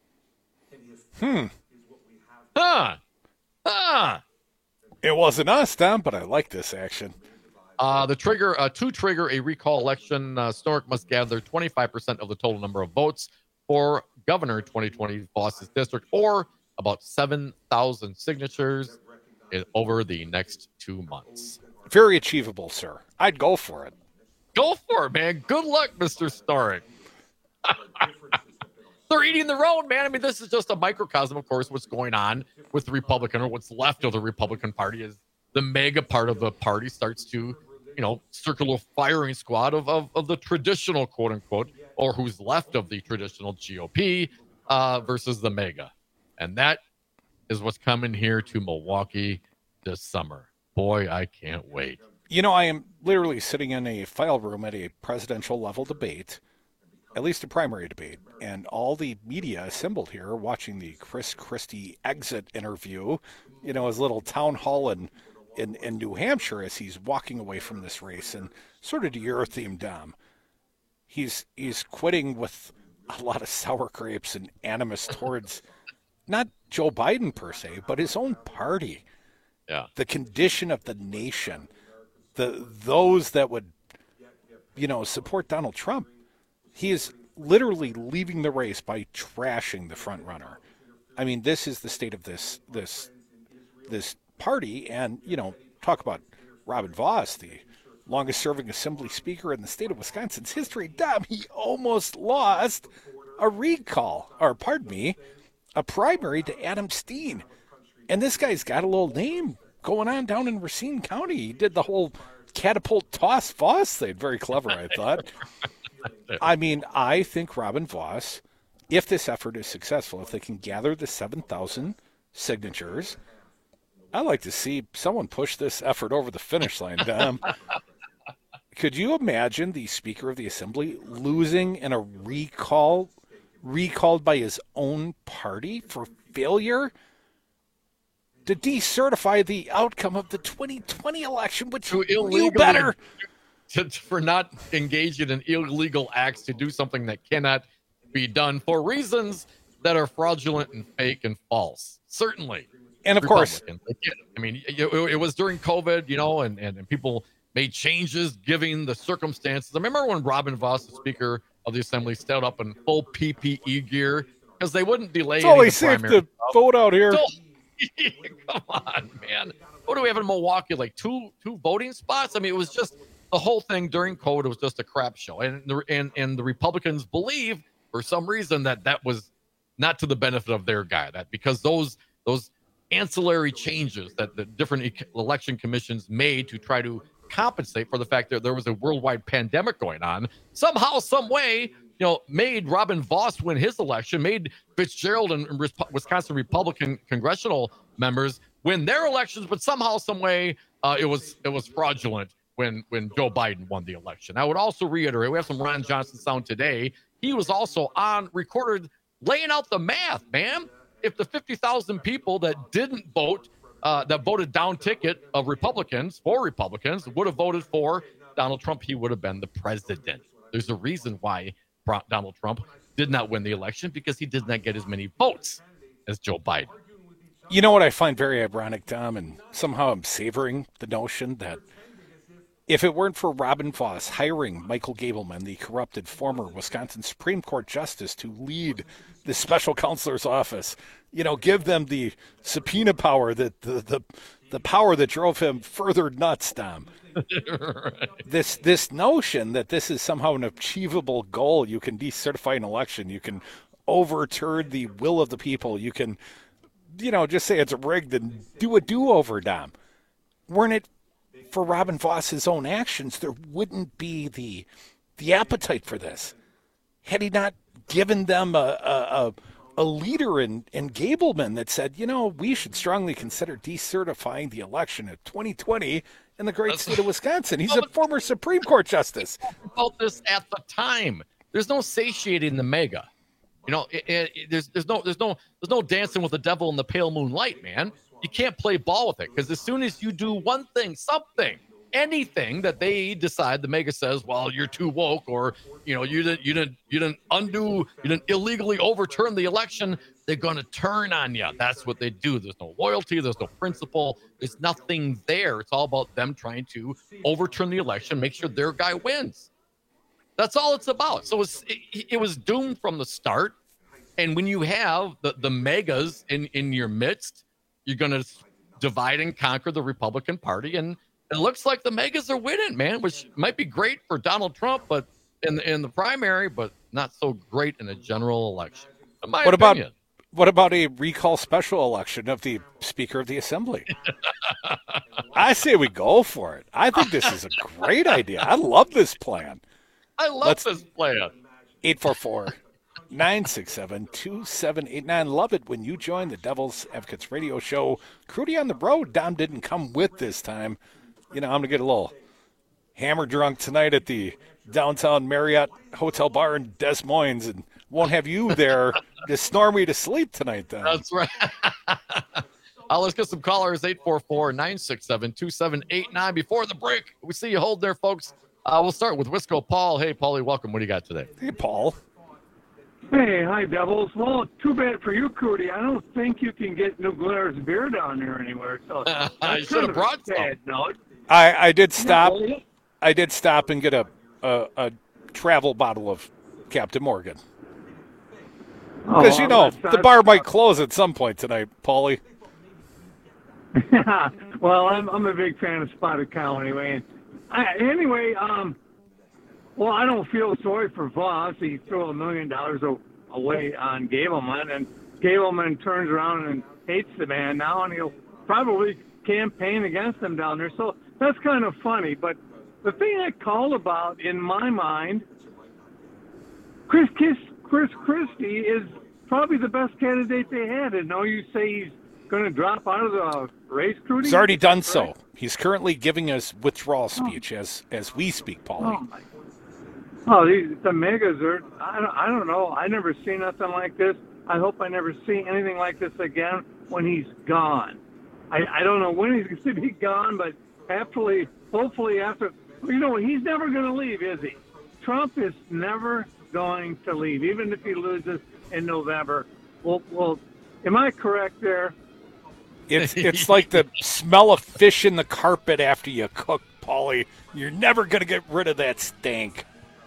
It wasn't us, Tom, but I like this action. To trigger a recall election, Snorek must gather 25% of the total number of votes for governor 2020 Voss's district, or about 7,000 signatures over the next 2 months. Very achievable, sir. I'd go for it. Go for it, man. Good luck, Mr. Snorek. They're eating their own, man. I mean, this is just a microcosm, of course, what's going on with the Republican, or what's left of the Republican Party, is the mega part of the party starts to, circle a firing squad of the traditional, quote unquote, or who's left of the traditional GOP versus the mega. And that is what's coming here to Milwaukee this summer. Boy, I can't wait. I am literally sitting in a file room at a presidential level debate, at least a primary debate, and all the media assembled here watching the Chris Christie exit interview, his little town hall in New Hampshire as he's walking away from this race. And sort of to your theme, Dom, he's quitting with a lot of sour grapes and animus towards not Joe Biden per se, but his own party. Yeah. The condition of the nation, those that would, support Donald Trump. He is literally leaving the race by trashing the front runner. I mean, this is the state of this party. And, talk about Robin Voss, the longest serving assembly speaker in the state of Wisconsin's history. Dom, he almost lost a primary to Adam Steen. And this guy's got a little name going on down in Racine County. He did the whole catapult toss Voss thing. Very clever, I thought. I mean, I think Robin Voss, if this effort is successful, if they can gather the 7,000 signatures, I'd like to see someone push this effort over the finish line, Dom. Could you imagine the Speaker of the Assembly losing in a recalled by his own party for failure to decertify the outcome of the 2020 election, which knew better? For not engaging in illegal acts to do something that cannot be done for reasons that are fraudulent and fake and false. Certainly. And of course, I mean, it was during COVID, and people made changes given the circumstances. I remember when Robin Voss, the Speaker of the Assembly, stood up in full PPE gear because they wouldn't delay. It's always safe to vote out here. Come on, man. What do we have in Milwaukee? Like two voting spots? I mean, it was just the whole thing during COVID. It was just a crap show. And the Republicans believe for some reason that was not to the benefit of their guy. That because those ancillary changes that the different election commissions made to try to compensate for the fact that there was a worldwide pandemic going on, somehow, some way, made Robin Voss win his election, made Fitzgerald and Wisconsin Republican congressional members win their elections, but somehow, some way, it was fraudulent when Joe Biden won the election. I would also reiterate, we have some Ron Johnson sound today. He was also recorded laying out the math, man. If the 50,000 people that didn't vote, that voted down ticket of Republicans would have voted for Donald Trump, he would have been the president. There's a reason why Donald Trump did not win the election, because he did not get as many votes as Joe Biden. You know what I find very ironic, Tom, and somehow I'm savoring the notion that if it weren't for Robin Vos hiring Michael Gableman, the corrupted former Wisconsin Supreme Court justice, to lead the special counselor's office, give them the subpoena power, that the power that drove him further nuts, Tom. Right. This notion that this is somehow an achievable goal, you can decertify an election, you can overturn the will of the people, you can, just say it's rigged and do a do-over, Dom. Weren't it for Robin Voss's own actions, there wouldn't be the appetite for this. Had he not given them a leader in Gableman that said, we should strongly consider decertifying the election of 2020 in the great state of Wisconsin. He's a former Supreme Court justice. About this at the time, there's no satiating the mega. There's no dancing with the devil in the pale moonlight, man. You can't play ball with it, because as soon as you do one thing, something, anything that they decide, the mega says, well, you're too woke, or you didn't illegally overturn the election, they're going to turn on you. That's what they do. There's no loyalty, there's no principle, there's nothing there. It's all about them trying to overturn the election, make sure their guy wins. That's all it's about. So it was doomed from the start. And when you have the megas in your midst, you're going to divide and conquer the Republican Party. And it looks like the megas are winning, man, which might be great for Donald Trump, but in the primary, but not so great in a general election. What about a recall special election of the Speaker of the Assembly? I say we go for it. I think this is a great idea. I love this plan. I love this plan. 844-967-2789. Love it when you join the Devil's Advocates radio show. Crudy on the road. Dom didn't come with this time. I'm going to get a little hammer drunk tonight at the downtown Marriott Hotel Bar in Des Moines, and won't have you there to snore me to sleep tonight, then. That's right. Let's get some callers. 844-967-2789. Before the break, we see you hold there, folks. We'll start with Wisco Paul. Hey, Paulie, welcome. What do you got today? Hey, Paul. Hey, hi, Devils. Well, too bad for you, Crudy. I don't think you can get New Glarus beer down there anywhere. So I should have brought some. Note. I did stop. I did stop and get a travel bottle of Captain Morgan. Because, the bar might close at some point tonight, Paulie. Well, I'm a big fan of Spotted Cow anyway. Well, I don't feel sorry for Voss. He threw $1 million away on Gableman, and Gableman turns around and hates the man now, and he'll probably campaign against him down there. So that's kind of funny. But the thing I called about, in my mind, Chris Christie is probably the best candidate they had. And now you say he's going to drop out of the race, Crudy? He's already done so. He's currently giving us withdrawal speech as we speak, Paulie. The megas are, I don't know. I never seen nothing like this. I hope I never see anything like this again when he's gone. I don't know when he's going to be gone, but hopefully after, he's never going to leave, is he? Trump is never going to leave, even if he loses in November. Well, am I correct there? It's like the smell of fish in the carpet after you cook, Paulie. You're never going to get rid of that stank.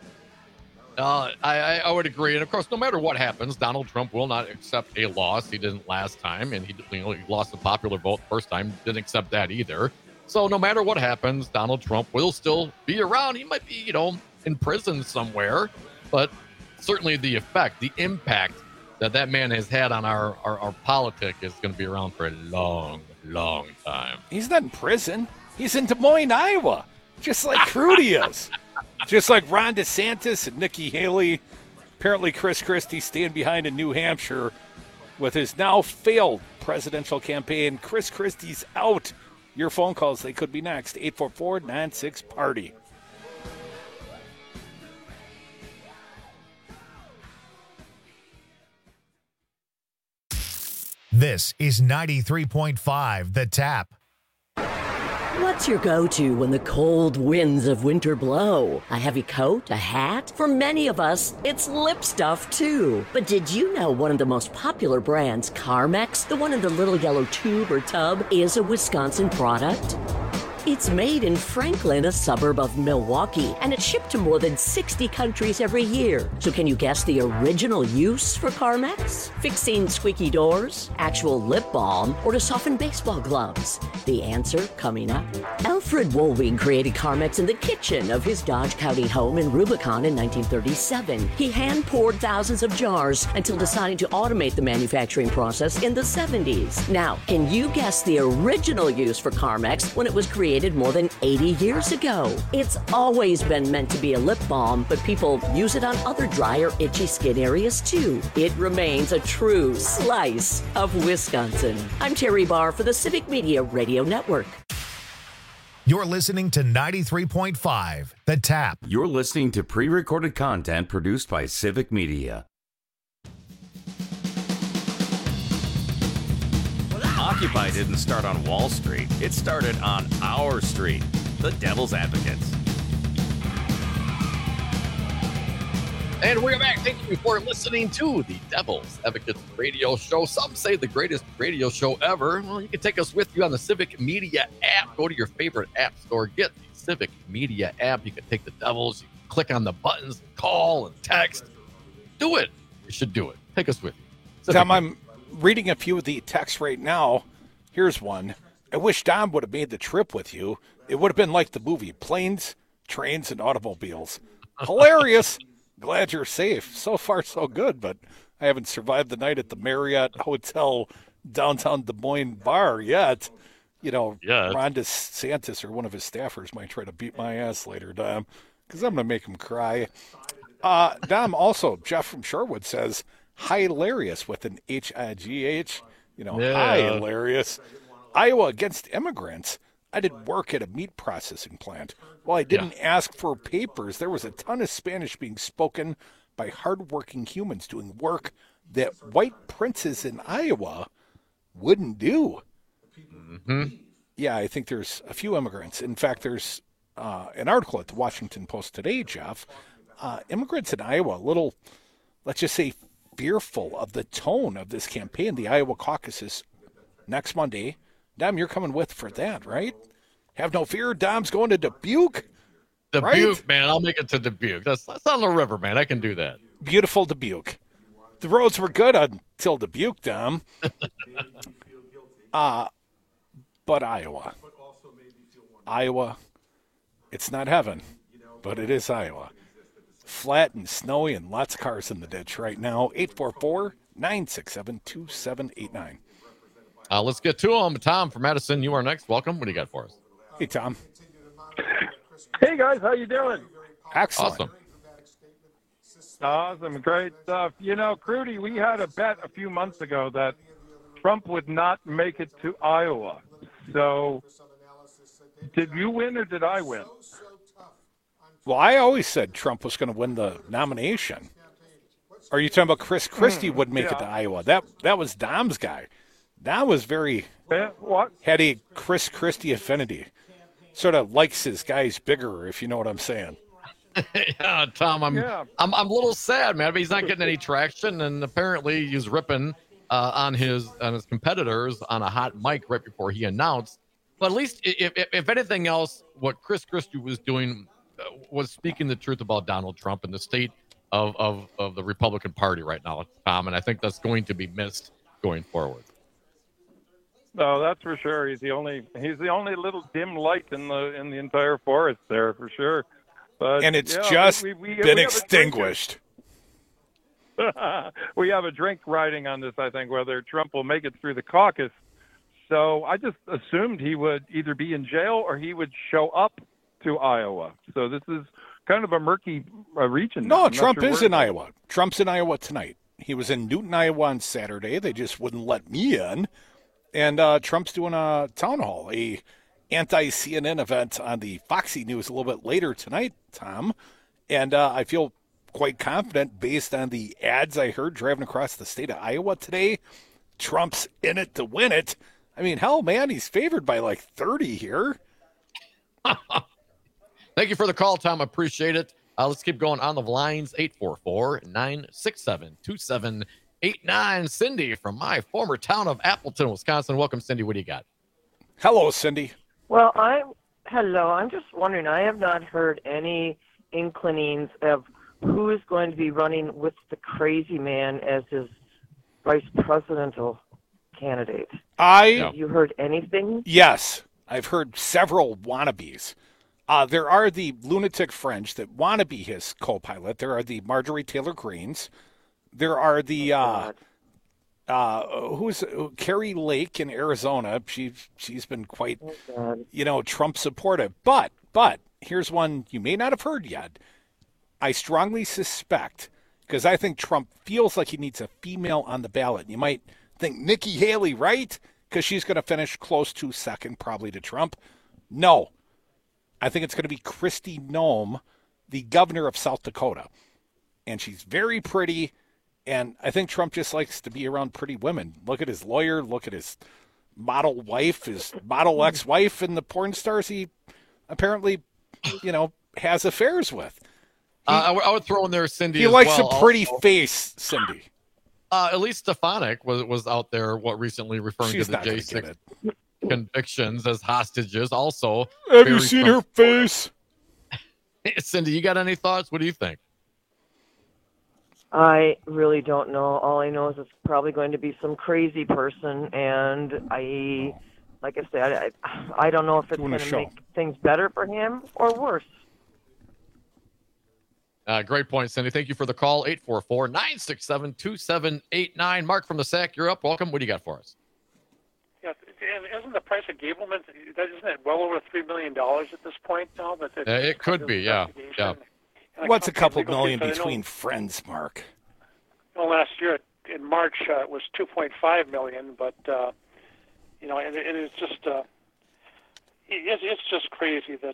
I would agree. And, of course, no matter what happens, Donald Trump will not accept a loss. He didn't last time, and he lost the popular vote first time. Didn't accept that either. So no matter what happens, Donald Trump will still be around. He might be, in prison somewhere, but certainly the effect, the impact that man has had on our politic is going to be around for a long, long time. He's not in prison. He's in Des Moines, Iowa, just like Crudy is. Just like Ron DeSantis and Nikki Haley. Apparently Chris Christie staying behind in New Hampshire with his now failed presidential campaign. Chris Christie's out. Your phone calls, they could be next. 844-96-PARTY. This is 93.5 The Tap. What's your go-to when the cold winds of winter blow? A heavy coat? A hat? For many of us, it's lip stuff too. But did you know one of the most popular brands, Carmex, the one in the little yellow tube or tub, is a Wisconsin product? It's made in Franklin, a suburb of Milwaukee, and it's shipped to more than 60 countries every year. So can you guess the original use for Carmex? Fixing squeaky doors, actual lip balm, or to soften baseball gloves? The answer coming up. Alfred Wolving created Carmex in the kitchen of his Dodge County home in Rubicon in 1937. He hand-poured thousands of jars until deciding to automate the manufacturing process in the 70s. Now, can you guess the original use for Carmex when it was created more than 80 years ago? It's always been meant to be a lip balm, but people use it on other dry or itchy skin areas too. It remains a true slice of Wisconsin. I'm Terry Barr for the Civic Media Radio Network. You're listening to 93.5, The Tap. You're listening to pre-recorded content produced by Civic Media. Occupy didn't start on Wall Street. It started on our street, the Devil's Advocates. And we're back. Thank you for listening to the Devil's Advocates radio show. Some say the greatest radio show ever. Well, you can take us with you on the Civic Media app. Go to your favorite app store. Get the Civic Media app. You can take the Devils. You can click on the buttons, call and text. Do it. You should do it. Take us with you. Tom, I'm reading a few of the texts right now. Here's one. I wish Dom would have made the trip with you. It would have been like the movie Planes, Trains, and Automobiles. Hilarious. Glad you're safe. So far, so good, but I haven't survived the night at the Marriott Hotel downtown Des Moines bar yet. You know, Ron DeSantis or one of his staffers might try to beat my ass later, Dom, because I'm going to make him cry. Dom, also, Jeff from Sherwood says, hilarious with an H-I-G-H. You know, hilarious. Iowa against immigrants. I did work at a meat processing plant. While I didn't ask for papers, there was a ton of Spanish being spoken by hardworking humans doing work that white princes in Iowa wouldn't do. Mm-hmm. Yeah, I think there's a few immigrants. In fact, there's an article at the Washington Post today, Jeff. Immigrants in Iowa, a little, let's just say, fearful of the tone of this campaign. The Iowa caucuses next Monday. Dom, you're coming with for that, right? Have no fear. Dom's going to Dubuque. Dubuque, right? Man. I'll make it to Dubuque. That's on the river, man. I can do that. Beautiful Dubuque. The roads were good until Dubuque, Dom. But Iowa. Iowa, it's not heaven, but it is Iowa. Flat and snowy and lots of cars in the ditch right now. 844-967-2789. Let's get to them. Tom from Madison, you are next. Welcome. What do you got for us? Hey, Tom. Hey, guys. How you doing? Excellent. Awesome. Great stuff. You know, Crudy, we had a bet a few months ago that Trump would not make it to Iowa. So did you win or did I win? Well, I always said Trump was going to win the nomination. Are you talking about Chris Christie would make it to Iowa? That was Dom's guy. Dom was very had a Chris Christie affinity. Sort of likes his guys bigger, if you know what I'm saying. Yeah, Tom, I'm a little sad, man. But he's not getting any traction, and apparently he's ripping on his competitors on a hot mic right before he announced. But at least, if anything else, what Chris Christie was doing was speaking the truth about Donald Trump and the state of the Republican Party right now, Tom. And I think that's going to be missed going forward. No, that's for sure. He's the only little dim light in the entire forest there, for sure. But, and it's been extinguished. We have a drink riding on this, I think, whether Trump will make it through the caucus. So I just assumed he would either be in jail or he would show up to Iowa. So this is kind of a murky region. No, Trump is in Iowa. Trump's in Iowa tonight. He was in Newton, Iowa on Saturday. They just wouldn't let me in. And Trump's doing a town hall, a anti-CNN event on the Foxy News a little bit later tonight, Tom. And I feel quite confident based on the ads I heard driving across the state of Iowa today. Trump's in it to win it. I mean, hell, man, he's favored by like 30 here. Thank you for the call, Tom. Appreciate it. Let's keep going on the lines. 844-967-2789. Cindy from my former town of Appleton, Wisconsin. Welcome, Cindy. What do you got? Hello, Cindy. Well, hello. I'm just wondering, I have not heard any inclinings of who is going to be running with the crazy man as his vice presidential candidate. Have you heard anything? Yes. I've heard several wannabes. There are the lunatic French that want to be his co-pilot. There are the Marjorie Taylor Greens. There are the Carrie Lake in Arizona. She's been quite, Trump supportive. But here's one you may not have heard yet. I strongly suspect, because I think Trump feels like he needs a female on the ballot. You might think Nikki Haley, right? Because she's going to finish close to second, probably to Trump. No. I think it's going to be Kristi Noem, the governor of South Dakota. And she's very pretty, and I think Trump just likes to be around pretty women. Look at his lawyer, look at his model wife, his model ex-wife, and the porn stars he apparently, has affairs with. I would throw in there Cindy. He likes a pretty face, Cindy. Elise Stefanik was out there, recently referring to the J6 convictions as hostages. Also, have you seen her face? Cindy, you got any thoughts? What do you think? I really don't know. All I know is it's probably going to be some crazy person, and like I said, I don't know if it's going to make things better for him or worse. Great point, Cindy. Thank you for the call. 844-967-2789. Mark from the SAC, you're up. Welcome. What do you got for us? Yeah, isn't the price of Gableman, isn't it well over $3 million at this point now? It could be, yeah. What's a couple million between friends, Mark? Well, last year in March it was $2.5 million, but and it's just it's just crazy that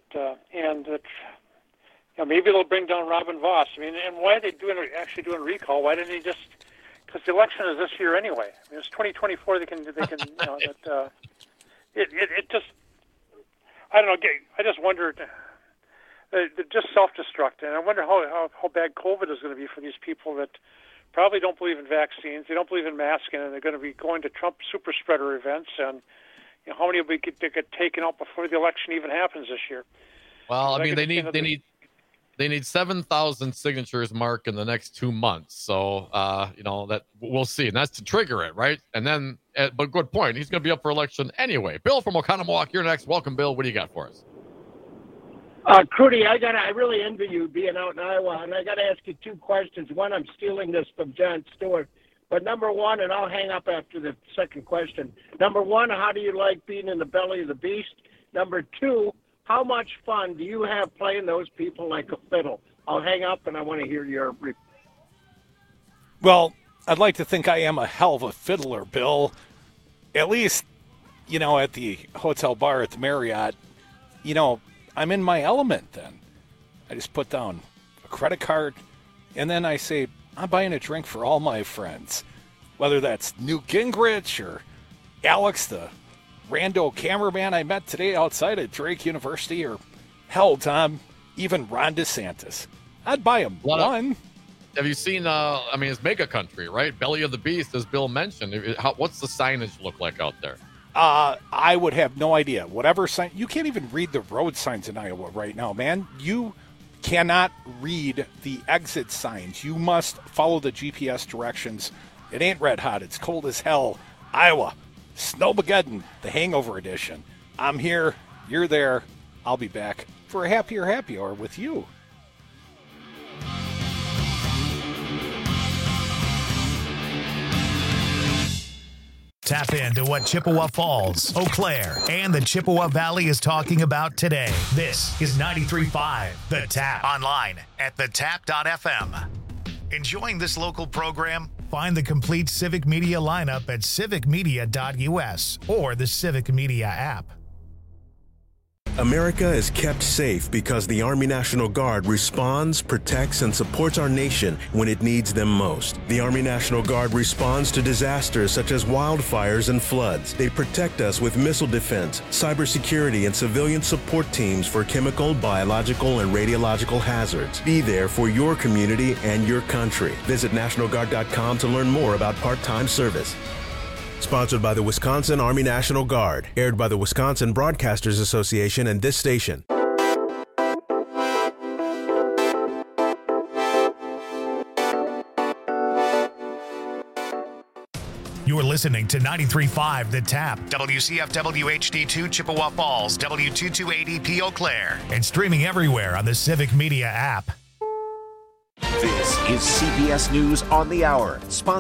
maybe they'll bring down Robin Voss. I mean, and why are they actually doing recall? Why didn't he just? Because the election is this year anyway. I mean, it's 2024. They can it just. I don't know. I just wondered. Just self-destruct, and I wonder how bad COVID is going to be for these people that probably don't believe in vaccines, they don't believe in masking, and they're going to be going to Trump super spreader events, and how many will get taken out before the election even happens this year? Well, I mean, they need 7,000 signatures, Mark, in the next 2 months. So that we'll see, and that's to trigger it, right? And then, but good point, he's going to be up for election anyway. Bill from Oconomowoc, you're next. Welcome, Bill. What do you got for us? Crudy, I really envy you being out in Iowa, and I got to ask you two questions. One, I'm stealing this from Jon Stewart, but number one, and I'll hang up after the second question. Number one, how do you like being in the belly of the beast? Number two, how much fun do you have playing those people like a fiddle? I'll hang up, and I want to hear your. Well, I'd like to think I am a hell of a fiddler, Bill. At least, at the hotel bar at the Marriott, I'm in my element then. I just put down a credit card, and then I say, I'm buying a drink for all my friends. Whether that's Newt Gingrich or Alex, the rando cameraman I met today outside of Drake University, or hell, Tom, even Ron DeSantis. I'd buy him one. Have you seen, it's mega country, right? Belly of the Beast, as Bill mentioned. What's the signage look like out there? I would have no idea. Whatever sign, you can't even read the road signs in Iowa right now, man. You cannot read the exit signs. You must follow the GPS directions. It ain't red hot. It's cold as hell. Iowa, Snowmageddon, the Hangover Edition. I'm here. You're there. I'll be back for a happier happy hour with you. Tap into what Chippewa Falls, Eau Claire, and the Chippewa Valley is talking about today. This is 93.5 The Tap. Online at thetap.fm. Enjoying this local program? Find the complete Civic Media lineup at civicmedia.us or the Civic Media app. America is kept safe because the Army National Guard responds, protects, and supports our nation when it needs them most. The Army National Guard responds to disasters such as wildfires and floods. They protect us with missile defense, cybersecurity, and civilian support teams for chemical, biological, and radiological hazards. Be there for your community and your country. Visit NationalGuard.com to learn more about part-time service. Sponsored by the Wisconsin Army National Guard. Aired by the Wisconsin Broadcasters Association and this station. You're listening to 93.5 The Tap, WCFW HD2 Chippewa Falls, W2280 Eau Claire, and streaming everywhere on the Civic Media app. This is CBS News on the Hour, sponsored